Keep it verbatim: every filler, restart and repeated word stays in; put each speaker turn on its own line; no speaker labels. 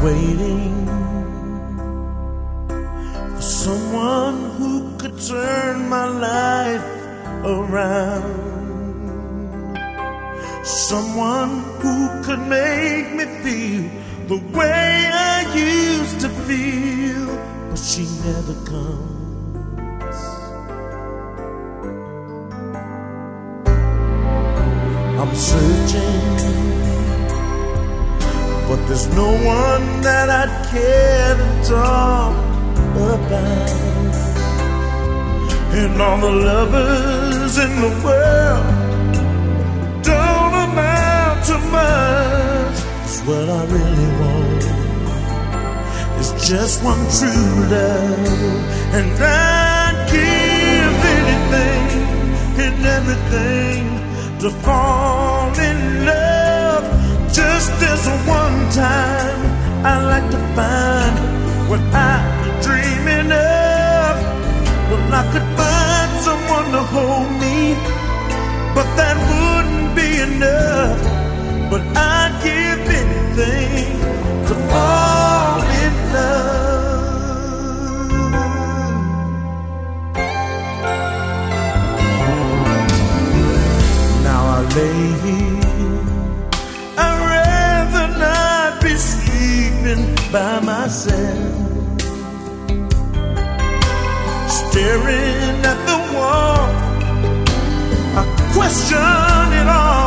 waiting for someone who could turn my life around. Someone who could make me feel the way I used to feel, but she never comes. I'm searching, but there's no one that I'd care to talk about. And all the lovers in the world don't amount to much. 'Cause what I really want is just one true love, and I'd give anything and everything to fall in love. Just this one time, I'd like to find what I'm dreaming of. Well, I could find someone to hold me, but that wouldn't be enough. But I'd give anything to fall in love. Now I lay here, I'd rather not be sleeping by myself, staring at the wall. I question it all.